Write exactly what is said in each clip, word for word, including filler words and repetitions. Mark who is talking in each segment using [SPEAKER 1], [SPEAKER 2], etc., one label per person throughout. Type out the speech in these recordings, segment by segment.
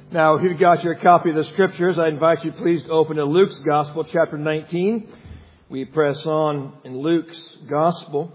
[SPEAKER 1] Now, if you've got your copy of the Scriptures, I invite you please to open to Luke's Gospel, chapter nineteen. We press on in Luke's Gospel.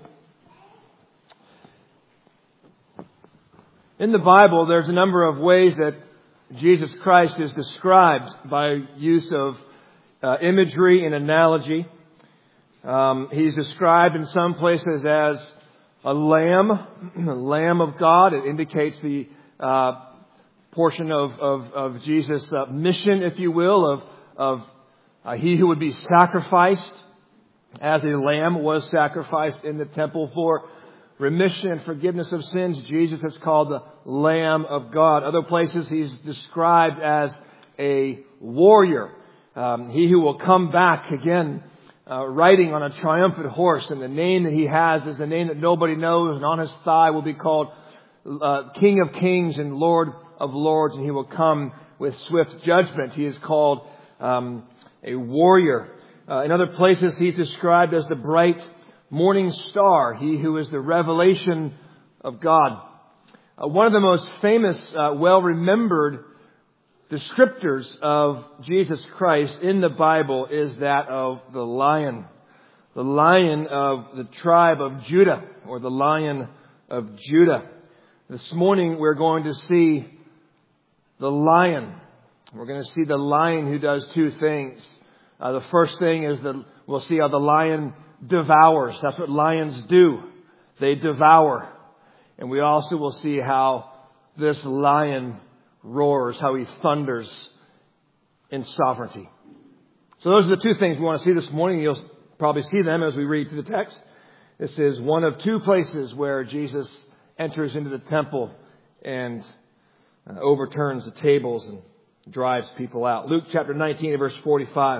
[SPEAKER 1] In the Bible, there's a number of ways that Jesus Christ is described by use of uh, imagery and analogy. Um, he's described in some places as a lamb, a lamb of God. It indicates the uh, portion of, of, of Jesus' uh, mission, if you will, of, of uh, he who would be sacrificed as a lamb was sacrificed in the temple for remission and forgiveness of sins. Jesus is called the Lamb of God. Other places he's described as a warrior. Um, he who will come back again, uh, riding on a triumphant horse. And the name that he has is the name that nobody knows. And on his thigh will be called uh, King of Kings and Lord of Lords. And he will come with swift judgment. He is called um, a warrior. Uh, in other places he's described as the bright morning star, he who is the revelation of God. Uh, one of the most famous, uh, well-remembered descriptors of Jesus Christ in the Bible is that of the lion. The lion of the tribe of Judah, or the Lion of Judah. This morning we're going to see the lion. We're going to see the lion who does two things. Uh, the first thing is that we'll see how the lion devours. That's what lions do. They devour. And we also will see how this lion roars, how he thunders in sovereignty. So those are the two things we want to see this morning. You'll probably see them as we read through the text. This is one of two places where Jesus enters into the temple and uh, overturns the tables and drives people out. Luke chapter nineteen, verse forty-five.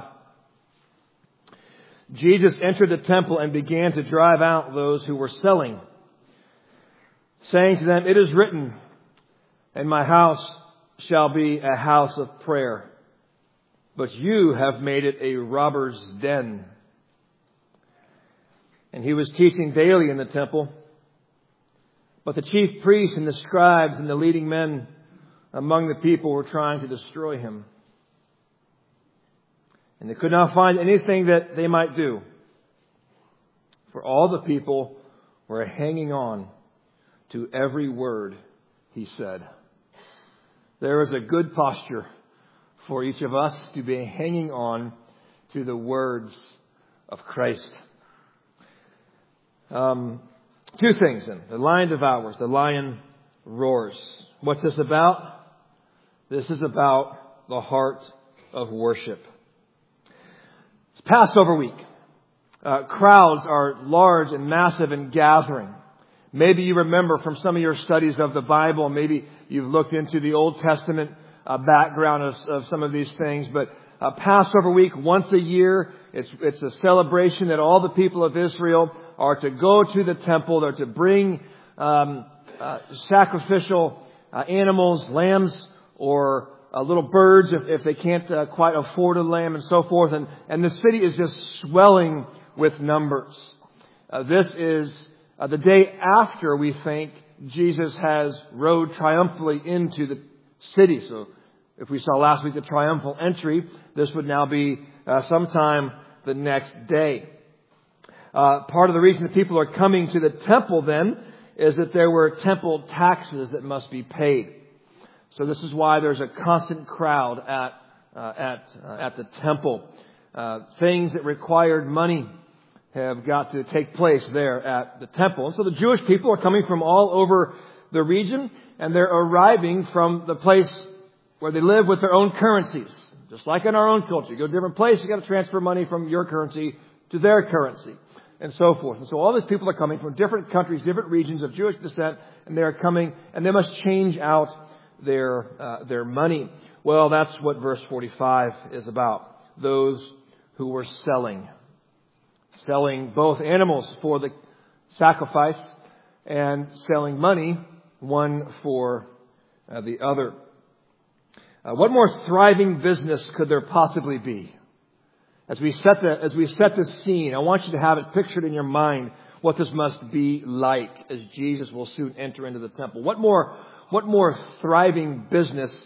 [SPEAKER 1] Jesus entered the temple and began to drive out those who were selling, saying to them, "It is written, and my house shall be a house of prayer, but you have made it a robber's den." And he was teaching daily in the temple. But the chief priests and the scribes and the leading men among the people were trying to destroy him. And they could not find anything that they might do, for all the people were hanging on to every word he said. There is a good posture for each of us to be hanging on to the words of Christ. Um, two things then. The lion devours. The lion roars. What's this about? This is about the heart of worship. It's Passover week. Uh, crowds are large and massive and gathering. Maybe you remember from some of your studies of the Bible, maybe you've looked into the Old Testament uh, background of, of some of these things, but uh, Passover week, once a year, it's, it's a celebration that all the people of Israel are to go to the temple. They're to bring um, uh, sacrificial uh, animals, lambs, or Uh, little birds if, if they can't uh, quite afford a lamb and so forth. And, and the city is just swelling with numbers. Uh, this is uh, the day after, we think, Jesus has rode triumphantly into the city. So if we saw last week the triumphal entry, this would now be uh, sometime the next day. Uh, part of the reason that people are coming to the temple then is that there were temple taxes that must be paid. So this is why there's a constant crowd at uh, at uh, at the temple. Uh, things that required money have got to take place there at the temple. And so the Jewish people are coming from all over the region, and they're arriving from the place where they live with their own currencies. Just like in our own culture. You go to a different place, you got to transfer money from your currency to their currency, and so forth. And so all these people are coming from different countries, different regions of Jewish descent, and they're coming, and they must change out their uh, their money. Well, that's what verse forty-five is about. Those who were selling. Selling both animals for the sacrifice and selling money, one for uh, the other. Uh, what more thriving business could there possibly be? As we set the as we set the scene, I want you to have it pictured in your mind what this must be like as Jesus will soon enter into the temple. What more What more thriving business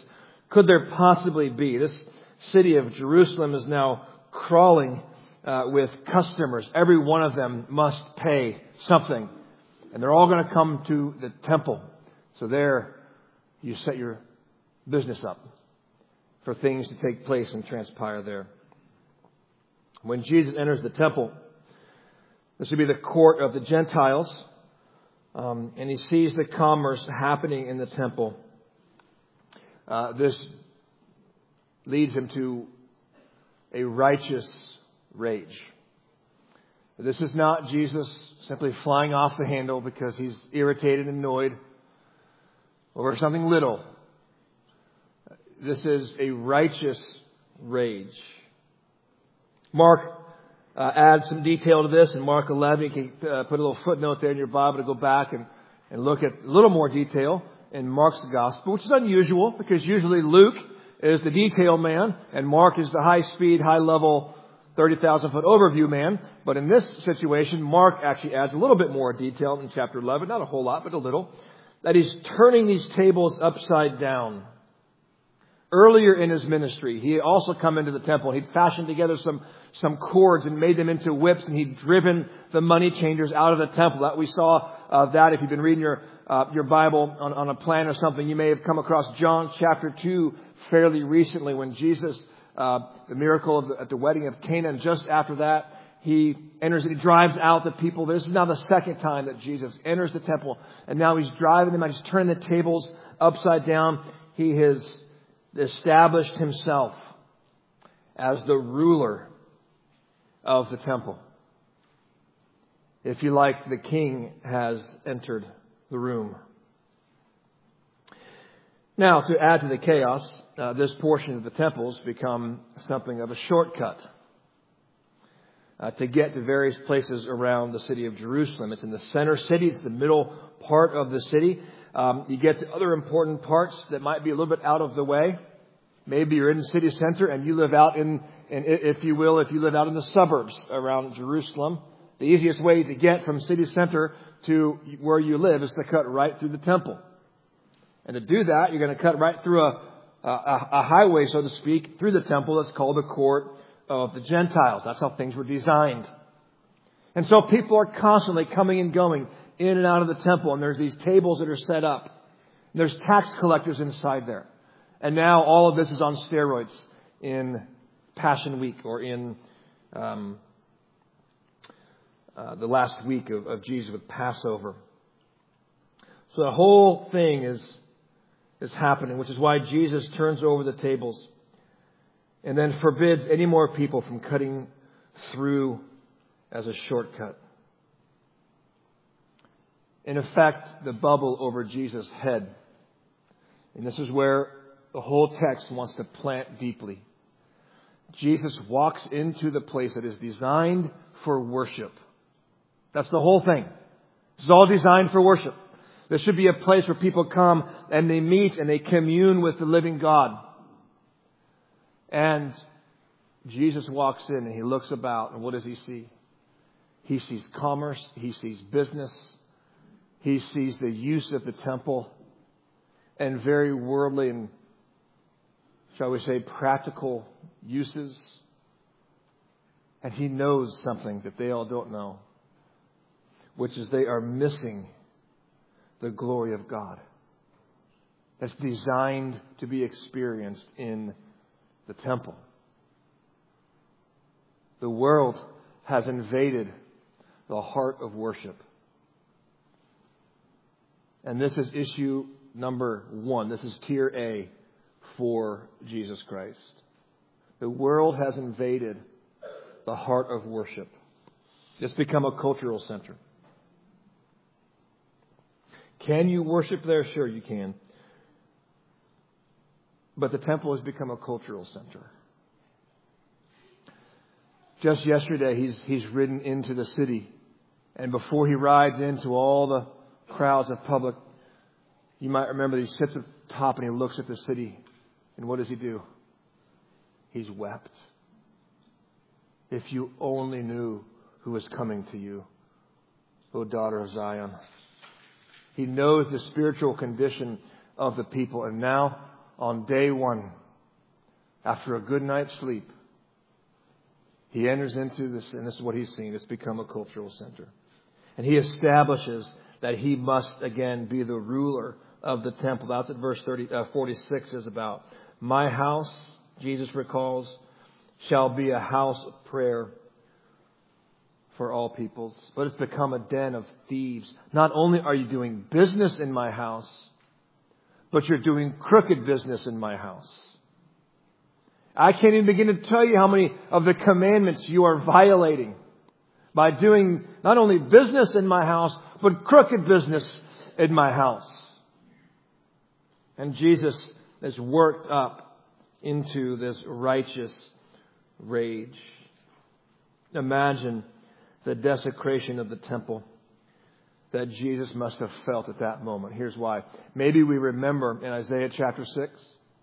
[SPEAKER 1] could there possibly be? This city of Jerusalem is now crawling uh, with customers. Every one of them must pay something. And they're all going to come to the temple. So there you set your business up for things to take place and transpire there. When Jesus enters the temple, this would be the court of the Gentiles, um, and he sees the commerce happening in the temple. Uh, this leads him to a righteous rage. This is not Jesus simply flying off the handle because he's irritated and annoyed over something little. This is a righteous rage. Mark uh, adds some detail to this in Mark eleven. You can uh, put a little footnote there in your Bible to go back and, and look at a little more detail in Mark's gospel, which is unusual because usually Luke is the detail man and Mark is the high-speed, high-level, thirty thousand foot overview man. But in this situation, Mark actually adds a little bit more detail in chapter eleven. Not a whole lot, but a little. That he's turning these tables upside down. Earlier in his ministry, he had also come into the temple. He'd fashioned together some, some cords and made them into whips, and he'd driven the money changers out of the temple. That we saw uh, that if you've been reading your uh, your Bible on, on a plan or something, you may have come across John chapter two fairly recently when Jesus, uh, the miracle of the, at the wedding of Cana, and just after that, he enters and he drives out the people. This is now the second time that Jesus enters the temple, and now he's driving them out. He's turning the tables upside down. He has established himself as the ruler of the temple. If you like, the king has entered the room. Now, to add to the chaos, uh, this portion of the temple has become something of a shortcut uh, to get to various places around the city of Jerusalem. It's in the center city. It's the middle part of the city. Um, you get to other important parts that might be a little bit out of the way. Maybe you're in the city center and you live out in, in, if you will, if you live out in the suburbs around Jerusalem. The easiest way to get from city center to where you live is to cut right through the temple. And to do that, you're going to cut right through a, a, a highway, so to speak, through the temple that's called the court of the Gentiles. That's how things were designed. And so people are constantly coming and going in and out of the temple, and there's these tables that are set up. And there's tax collectors inside there. And now all of this is on steroids in Passion Week or in um, uh, the last week of, of Jesus with Passover. So the whole thing is, is happening, which is why Jesus turns over the tables and then forbids any more people from cutting through as a shortcut. In effect, the bubble over Jesus' head. And this is where the whole text wants to plant deeply. Jesus walks into the place that is designed for worship. That's the whole thing. This is all designed for worship. This should be a place where people come and they meet and they commune with the living God. And Jesus walks in and he looks about, and what does he see? He sees commerce. He sees business. He sees the use of the temple and very worldly and, shall we say, practical uses. And he knows something that they all don't know, which is they are missing the glory of God that's designed to be experienced in the temple. The world has invaded the heart of worship. And this is issue number one. This is tier A for Jesus Christ. The world has invaded the heart of worship. It's become a cultural center. Can you worship there? Sure, you can. But the temple has become a cultural center. Just yesterday, he's he's ridden into the city. And before he rides into all the crowds of public, you might remember he sits at the top and he looks at the city. And what does he do? He's wept. If you only knew who is coming to you, O daughter of Zion. He knows the spiritual condition of the people. And now on day one, after a good night's sleep, he enters into this, and this is what he's seen. It's become a cultural center. And he establishes that he must again be the ruler of the temple. That's what verse thirty, uh, forty-six is about. My house, Jesus recalls, shall be a house of prayer for all peoples. But it's become a den of thieves. Not only are you doing business in my house, but you're doing crooked business in my house. I can't even begin to tell you how many of the commandments you are violating by doing not only business in my house, but crooked business in my house. And Jesus is worked up into this righteous rage. Imagine the desecration of the temple that Jesus must have felt at that moment. Here's why. Maybe we remember in Isaiah chapter six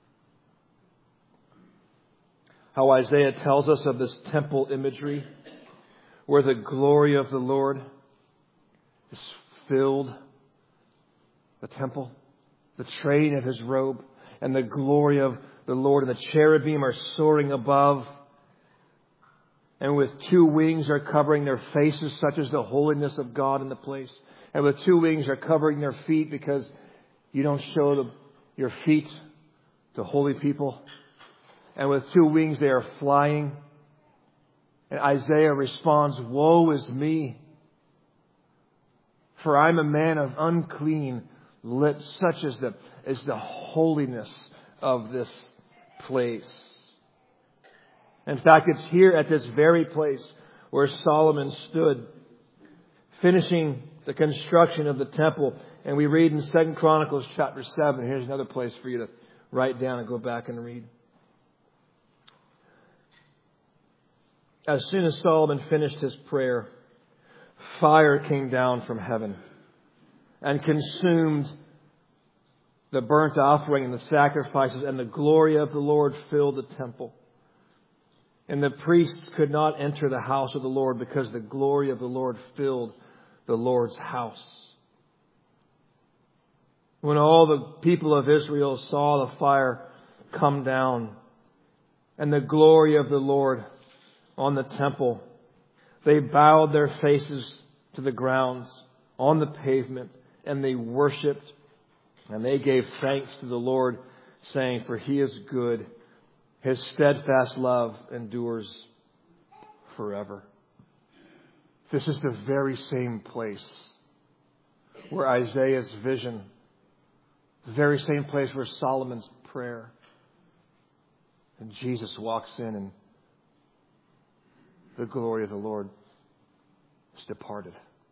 [SPEAKER 1] how Isaiah tells us of this temple imagery where the glory of the Lord is filled the temple, the train of his robe, and the glory of the Lord and the cherubim are soaring above, and with two wings are covering their faces, such as the holiness of God in the place. And with two wings are covering their feet, because you don't show the, your feet to holy people. And with two wings they are flying. And Isaiah responds, woe is me, for I'm a man of unclean lips, such as the, as the holiness of this place. In fact, it's here at this very place where Solomon stood, finishing the construction of the temple. And we read in Second Chronicles chapter seven. Here's another place for you to write down and go back and read. As soon as Solomon finished his prayer, fire came down from heaven and consumed the burnt offering and the sacrifices, and the glory of the Lord filled the temple. And the priests could not enter the house of the Lord because the glory of the Lord filled the Lord's house. When all the people of Israel saw the fire come down and the glory of the Lord on the temple, they bowed their faces to the ground on the pavement, and they worshipped, and they gave thanks to the Lord, saying, for he is good. His steadfast love endures forever. This is the very same place where Isaiah's vision, the very same place where Solomon's prayer, and Jesus walks in and the glory of the Lord is departed.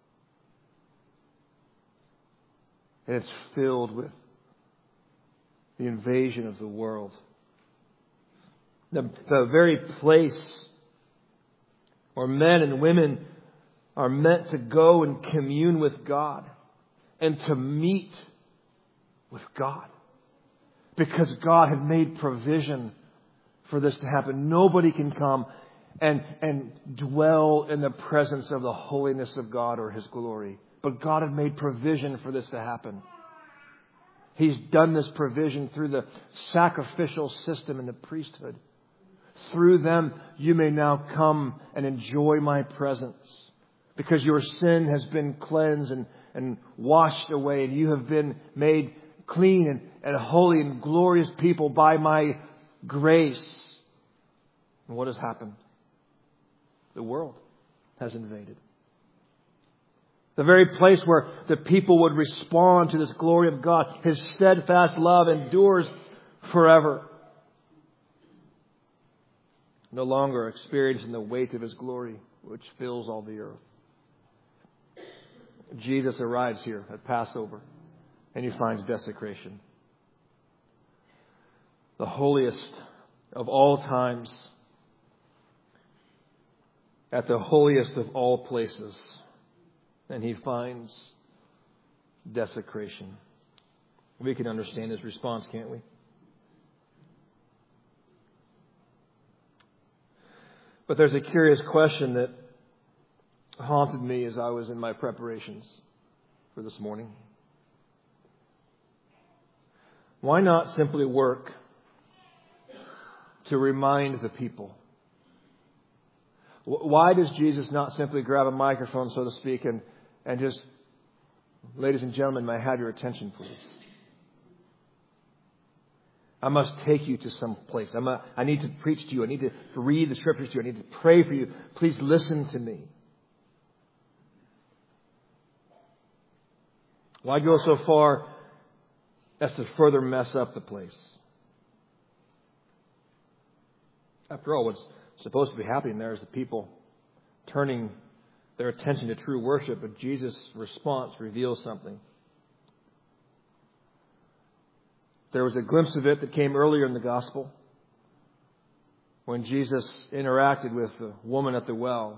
[SPEAKER 1] And it's filled with the invasion of the world. The, the very place where men and women are meant to go and commune with God and to meet with God. Because God had made provision for this to happen. Nobody can come and, and dwell in the presence of the holiness of God or His glory. But God had made provision for this to happen. He's done this provision through the sacrificial system in the priesthood. Through them, you may now come and enjoy my presence, because your sin has been cleansed and, and washed away, and you have been made clean and, and holy and glorious people by my grace. And what has happened? The world has invaded. The very place where the people would respond to this glory of God. His steadfast love endures forever. No longer experiencing the weight of His glory, which fills all the earth. Jesus arrives here at Passover, and He finds desecration. The holiest of all times, at the holiest of all places, and He finds desecration. We can understand His response, can't we? But there's a curious question that haunted me as I was in my preparations for this morning. Why not simply work to remind the people? Why does Jesus not simply grab a microphone, so to speak, and, and just, ladies and gentlemen, may I have your attention, please? I must take you to some place. I'm a, I need to preach to you. I need to read the Scriptures to you. I need to pray for you. Please listen to me. Why go so far as to further mess up the place? After all, what's supposed to be happening there is the people turning their attention to true worship, but Jesus' response reveals something. There was a glimpse of it that came earlier in the gospel when Jesus interacted with the woman at the well.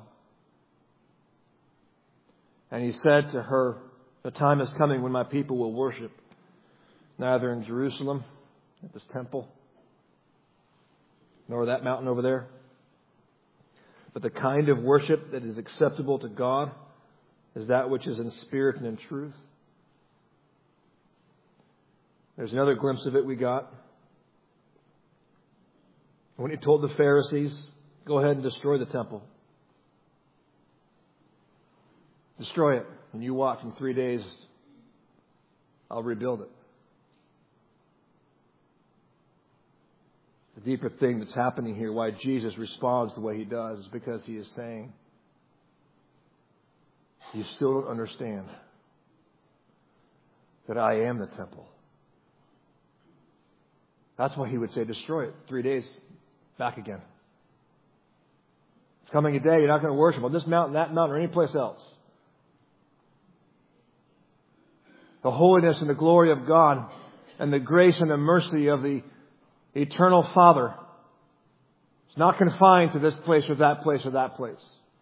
[SPEAKER 1] And he said to her, "The time is coming when my people will worship, neither in Jerusalem, at this temple, nor that mountain over there, but the kind of worship that is acceptable to God is that which is in spirit and in truth." There's another glimpse of it we got when he told the Pharisees, "Go ahead and destroy the temple. Destroy it. And you watch, in three days, I'll rebuild it." The deeper thing that's happening here, why Jesus responds the way he does, is because he is saying, you still don't understand that I am the temple. That's why he would say, destroy it. Three days, back again. It's coming a day you're not going to worship on this mountain, that mountain, or any place else. The holiness and the glory of God and the grace and the mercy of the eternal Father is not confined to this place or that place or that place.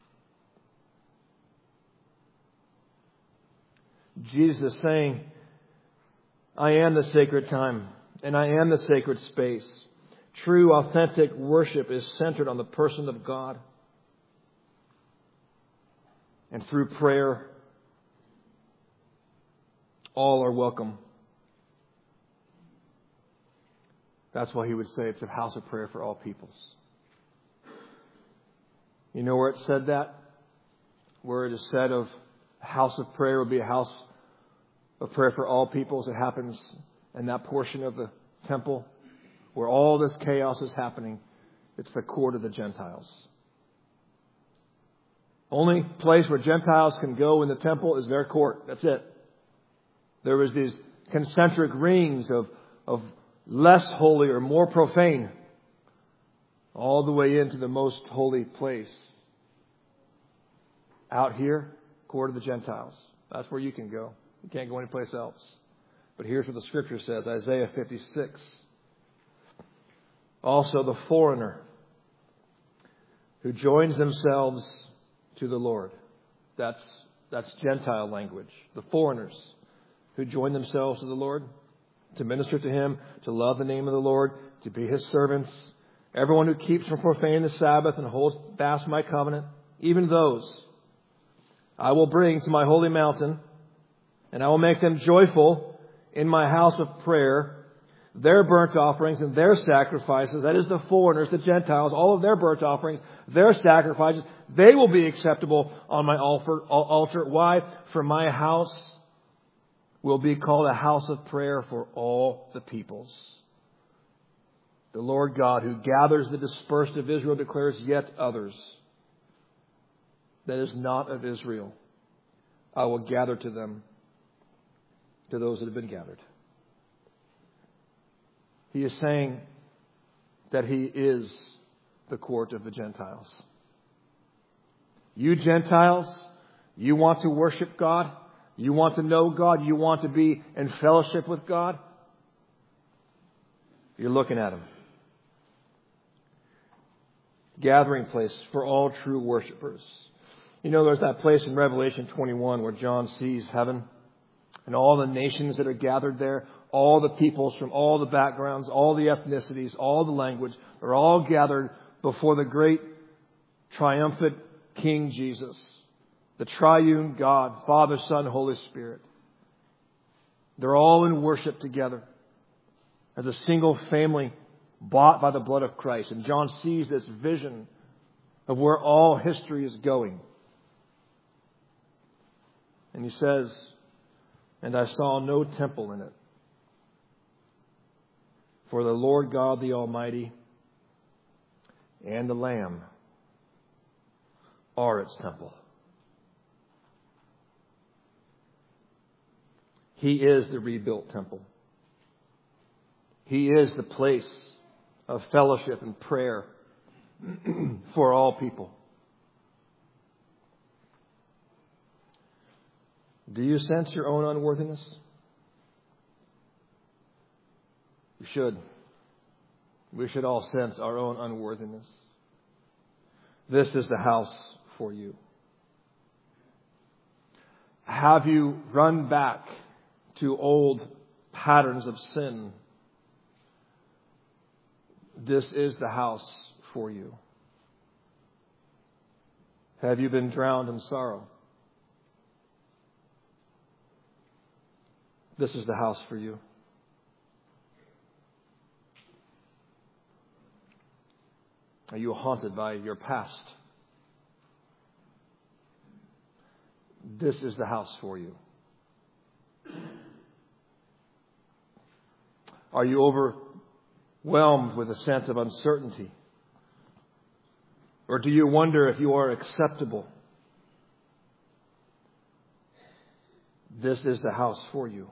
[SPEAKER 1] Jesus is saying, I am the sacred time and I am the sacred space. True, authentic worship is centered on the person of God. And through prayer, all are welcome. That's why he would say it's a house of prayer for all peoples. You know where it said that? Where it is said of a house of prayer will be a house of prayer for all peoples. It happens in that portion of the temple where all this chaos is happening. It's the court of the Gentiles. Only place where Gentiles can go in the temple is their court. That's it. There was these concentric rings of, of less holy or more profane all the way into the most holy place. Out here, court of the Gentiles. That's where you can go. You can't go anyplace else. But here's what the Scripture says, Isaiah fifty-six. Also the foreigner who joins themselves to the Lord. That's, that's Gentile language. The foreigners who join themselves to the Lord, to minister to Him, to love the name of the Lord, to be His servants. Everyone who keeps from profaning the Sabbath and holds fast my covenant, even those I will bring to my holy mountain, and I will make them joyful in my house of prayer. Their burnt offerings and their sacrifices, that is the foreigners, the Gentiles, all of their burnt offerings, their sacrifices, they will be acceptable on my altar. Why? For my house will be called a house of prayer for all the peoples. The Lord God, who gathers the dispersed of Israel, declares yet others that is not of Israel, I will gather to them, to those that have been gathered. He is saying that He is the court of the Gentiles. You Gentiles, you want to worship God? You want to know God? You want to be in fellowship with God? You're looking at Him. Gathering place for all true worshipers. You know, there's that place in Revelation twenty-one where John sees heaven and all the nations that are gathered there, all the peoples from all the backgrounds, all the ethnicities, all the language, are all gathered before the great triumphant King Jesus, the triune God, Father, Son, Holy Spirit. They're all in worship together. as a single family bought by the blood of Christ. And John sees this vision of where all history is going. And he says, "And I saw no temple in it. For the Lord God the Almighty and the Lamb are its temple." He is the rebuilt temple. He is the place of fellowship and prayer for all people. Do you sense your own unworthiness? You should. We should all sense our own unworthiness. This is the house for you. Have you run back to old patterns of sin? This is the house for you. Have you been drowned in sorrow? This is the house for you. Are you haunted by your past? This is the house for you. Are you overwhelmed with a sense of uncertainty? Or do you wonder if you are acceptable? This is the house for you.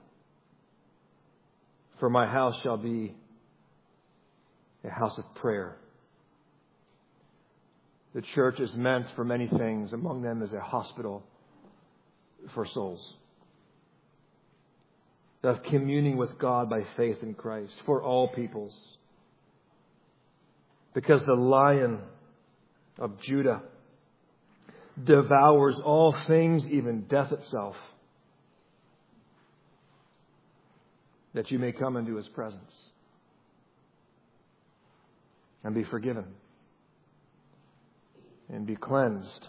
[SPEAKER 1] For my house shall be a house of prayer. The church is meant for many things. Among them is a hospital for souls. Of communing with God by faith in Christ for all peoples. Because the Lion of Judah devours all things, even death itself, that you may come into His presence and be forgiven and be cleansed,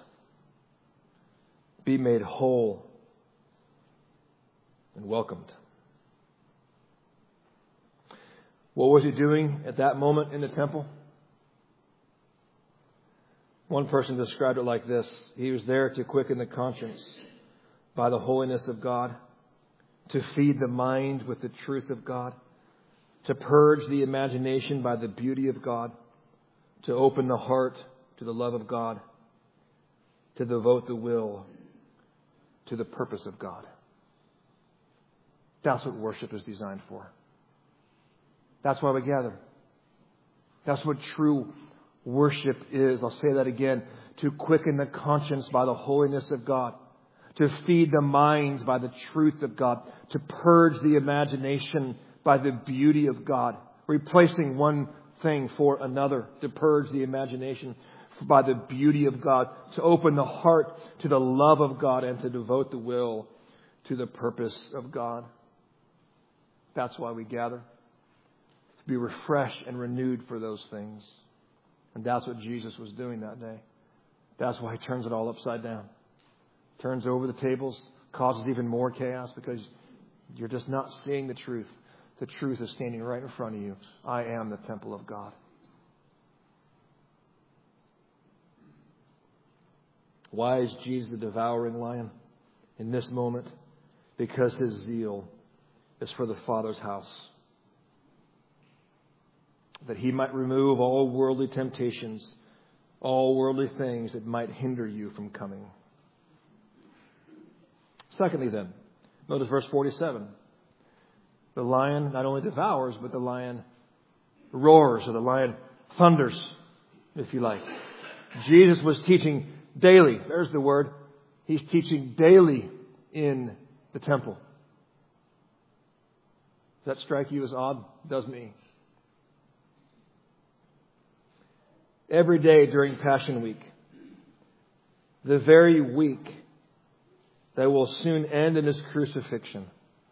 [SPEAKER 1] be made whole and welcomed. What was He doing at that moment in the temple? One person described it like this: He was there to quicken the conscience by the holiness of God, to feed the mind with the truth of God, to purge the imagination by the beauty of God, to open the heart to the love of God, to devote the will to the purpose of God. That's what worship is designed for. That's why we gather. That's what true worship is. I'll say that again. To quicken the conscience by the holiness of God. To feed the minds by the truth of God. To purge the imagination by the beauty of God. Replacing one thing for another. To purge the imagination by the beauty of God. To open the heart to the love of God. And to devote the will to the purpose of God. That's why we gather. To be refreshed and renewed for those things. And that's what Jesus was doing that day. That's why He turns it all upside down. Turns over the tables, causes even more chaos because you're just not seeing the truth. The truth is standing right in front of you. I am the temple of God. Why is Jesus the devouring lion in this moment? Because His zeal is for the Father's house. That He might remove all worldly temptations, all worldly things that might hinder you from coming. Secondly then, notice verse forty-seven. The lion not only devours, but the lion roars, or the lion thunders, if you like. Jesus was teaching daily. There's the word. He's teaching daily in the temple. Does that strike you as odd? It does me. Every day during Passion Week, the very week that will soon end in His crucifixion,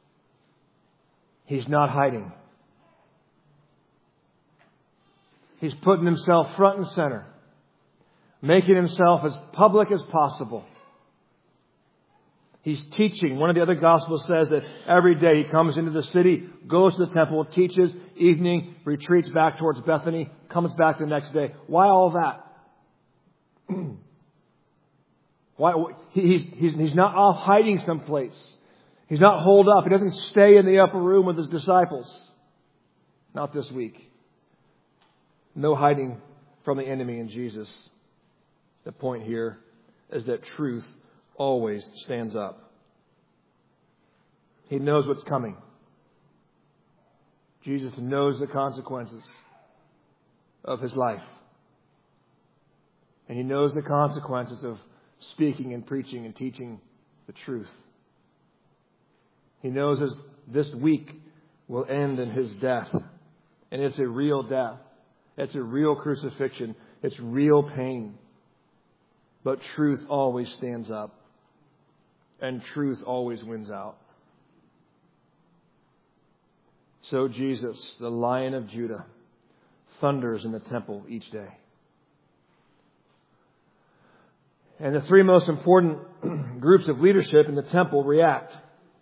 [SPEAKER 1] He's not hiding. He's putting Himself front and center, making Himself as public as possible, He's teaching. One of the other Gospels says that every day he comes into the city, goes to the temple, teaches, evening, retreats back towards Bethany, comes back the next day. Why all that? Why? He's, he's, he's not off hiding someplace. He's not holed up. He doesn't stay in the upper room with his disciples. Not this week. No hiding from the enemy in Jesus. The point here is that truth always stands up. He knows what's coming. Jesus knows the consequences of his life. And he knows the consequences of speaking and preaching and teaching the truth. He knows as this week will end in his death. And it's a real death. It's a real crucifixion. It's real pain. But truth always stands up. And truth always wins out. So Jesus, the Lion of Judah, thunders in the temple each day. And the three most important groups of leadership in the temple react.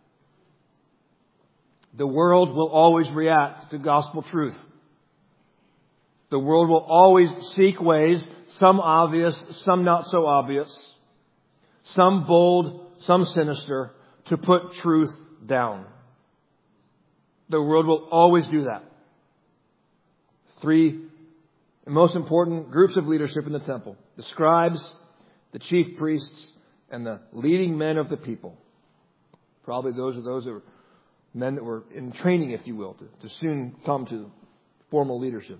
[SPEAKER 1] The world will always react to gospel truth. The world will always seek ways, some obvious, some not so obvious, some bold, some sinister, to put truth down. The world will always do that. Three most important groups of leadership in the temple: the scribes, the chief priests, and the leading men of the people. Probably those are those that were men that were in training, if you will, to, to soon come to formal leadership.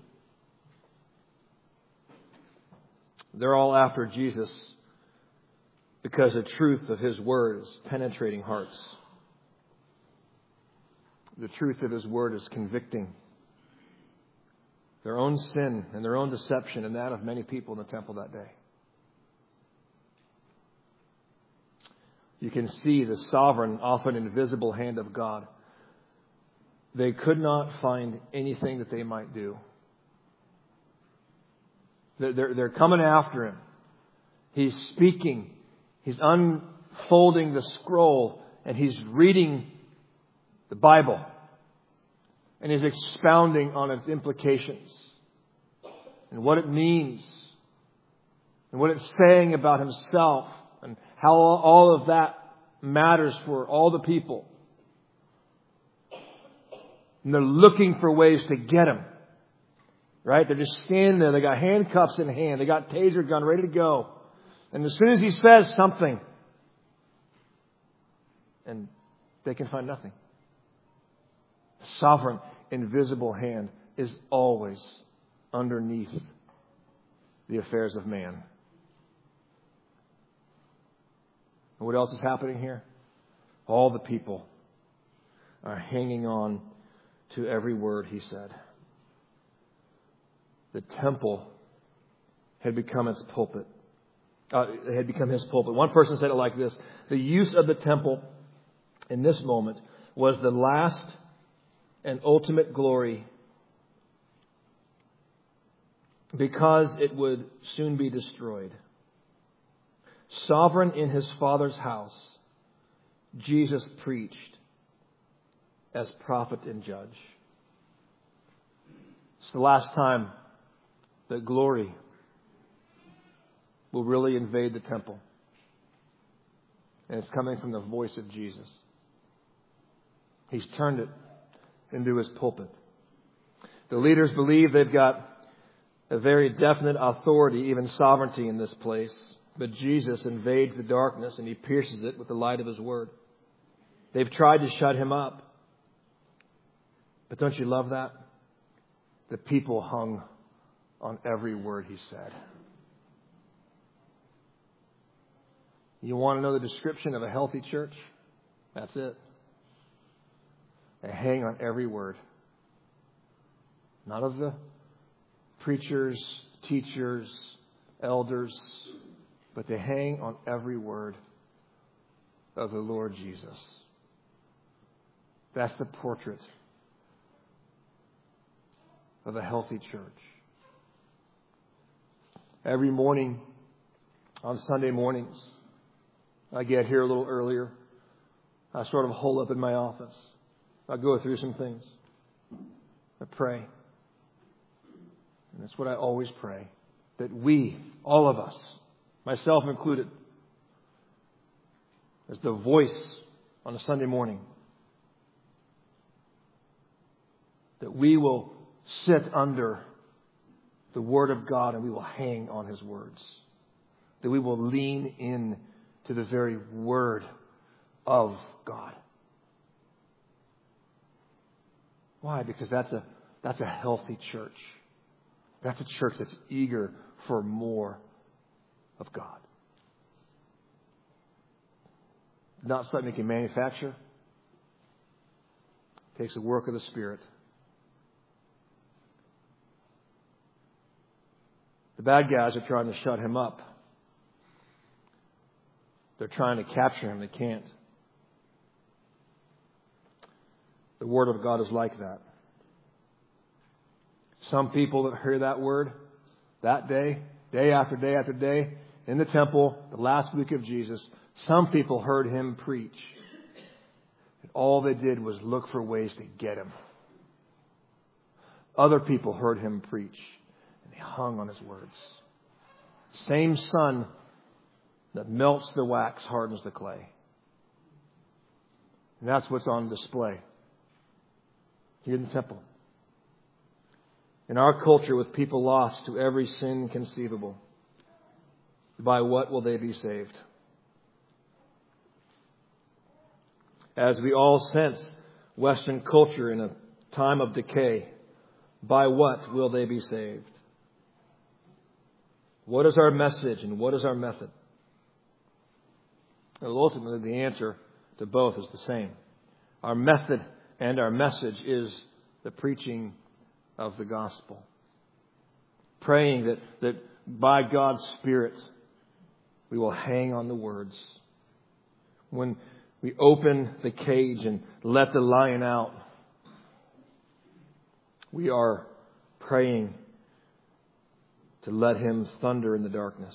[SPEAKER 1] They're all after Jesus because the truth of his word is penetrating hearts. The truth of his word is convicting their own sin and their own deception and that of many people in the temple that day. You can see the sovereign, often invisible hand of God. They could not find anything that they might do. They're, they're, they're coming after him. He's speaking. He's unfolding the scroll and he's reading the Bible. And he's expounding on its implications and what it means and what it's saying about himself and how all of that matters for all the people. And they're looking for ways to get him. Right? They're just standing there. They got handcuffs in hand. They got taser gun ready to go. And as soon as he says something, and they can find nothing. The sovereign, invisible hand is always underneath the affairs of man. And what else is happening here? All the people are hanging on to every word he said. The temple had become its pulpit. Uh, it had become his pulpit. One person said it like this: the use of the temple in this moment was the last and ultimate glory, because it would soon be destroyed. Sovereign in his Father's house, Jesus preached as prophet and judge. It's the last time that glory will really invade the temple. And it's coming from the voice of Jesus. He's turned it into his pulpit. The leaders believe they've got a very definite authority, even sovereignty in this place. But Jesus invades the darkness and he pierces it with the light of his word. They've tried to shut him up. But don't you love that? The people hung on every word he said. You want to know the description of a healthy church? That's it. They hang on every word. Not of the preachers, teachers, elders, but they hang on every word of the Lord Jesus. That's the portrait of a healthy church. Every morning, on Sunday mornings, I get here a little earlier I sort of hole up in my office. I go through some things. I pray. And that's what I always pray. That we, all of us, myself included, as the voice on a Sunday morning, that we will sit under the Word of God and we will hang on His words. That we will lean in to the very Word of God. Why? Because that's a that's a healthy church. That's a church that's eager for more of God. Not something you can manufacture. It takes the work of the Spirit. The bad guys are trying to shut Him up. They're trying to capture Him. They can't. The Word of God is like that. Some people that hear that Word that day, day after day after day, in the temple, the last week of Jesus, some people heard Him preach. And all they did was look for ways to get Him. Other people heard Him preach, and they hung on His words. Same sun that melts the wax hardens the clay. And that's what's on display here in the temple. In our culture, with people lost to every sin conceivable, by what will they be saved? As we all sense Western culture in a time of decay, by what will they be saved? What is our message and what is our method? Well, ultimately, the answer to both is the same. Our method and our message is the preaching of the gospel. Praying that, that by God's Spirit, we will hang on the words. When we open the cage and let the lion out, we are praying to let Him thunder in the darkness.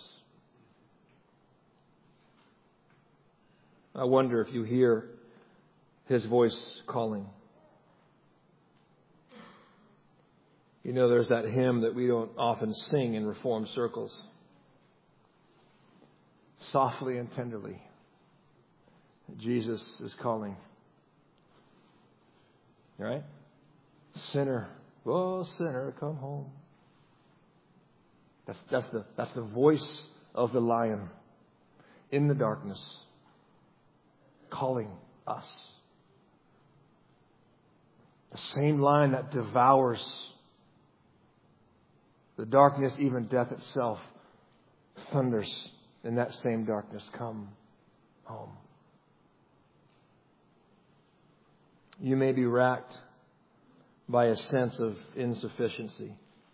[SPEAKER 1] I wonder if you hear His voice calling. You know, there's that hymn that we don't often sing in Reformed circles. Softly and tenderly, Jesus is calling. Right? Sinner, oh sinner, come home. That's that's the that's the voice of the lion in the darkness, calling us. The same lion that devours the darkness, even death itself, thunders in that same darkness, come home. You may be racked by a sense of insufficiency.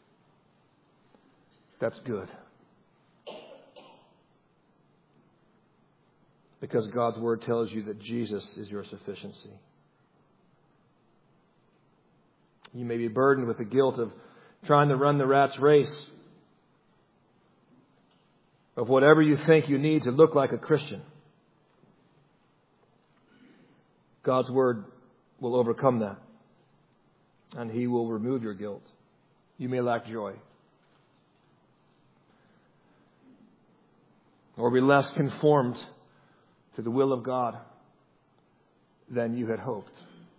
[SPEAKER 1] That's good. Because God's Word tells you that Jesus is your sufficiency. You may be burdened with the guilt of trying to run the rat's race, of whatever you think you need to look like a Christian. God's Word will overcome that, and He will remove your guilt. You may lack joy, or be less conformed to the will of God than you had hoped.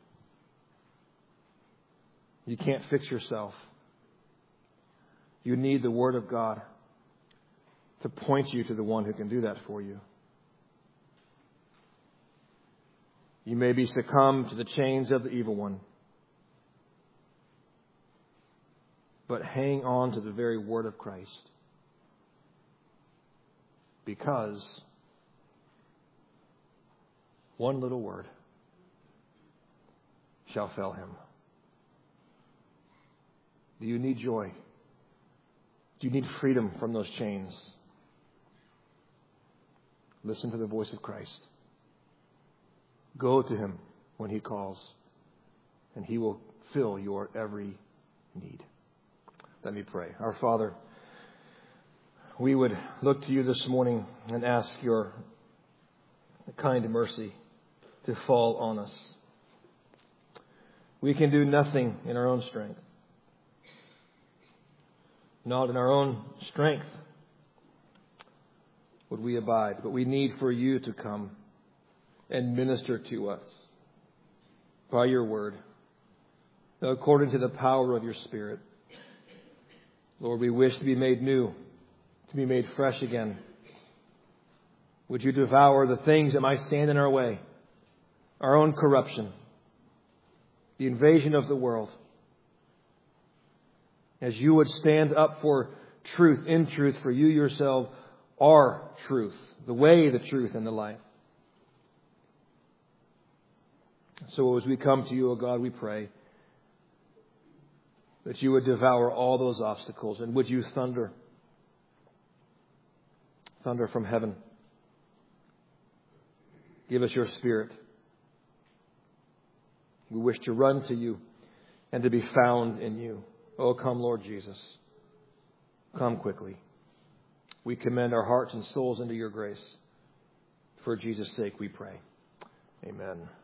[SPEAKER 1] You can't fix yourself. You need the Word of God to point you to the one who can do that for you. You may be succumbed to the chains of the evil one. But hang on to the very Word of Christ. Because one little word shall fell him. Do you need joy? Do you need freedom from those chains? Listen to the voice of Christ. Go to Him when He calls, and He will fill your every need. Let me pray. Our Father, we would look to You this morning and ask Your kind mercy to fall on us. We can do nothing in our own strength. Not in our own strength would we abide, but we need for you to come and minister to us by your word, according to the power of your Spirit. Lord, we wish to be made new, to be made fresh again. Would you devour the things that might stand in our way, our own corruption, the invasion of the world, as you would stand up for truth in truth, for you yourself are truth, the way, the truth, and the life. So as we come to you, O God, we pray that you would devour all those obstacles, and would you thunder, thunder from heaven. Give us your Spirit. We wish to run to you and to be found in you. Oh, come, Lord Jesus. Come quickly. We commend our hearts and souls into your grace. For Jesus' sake we pray. Amen.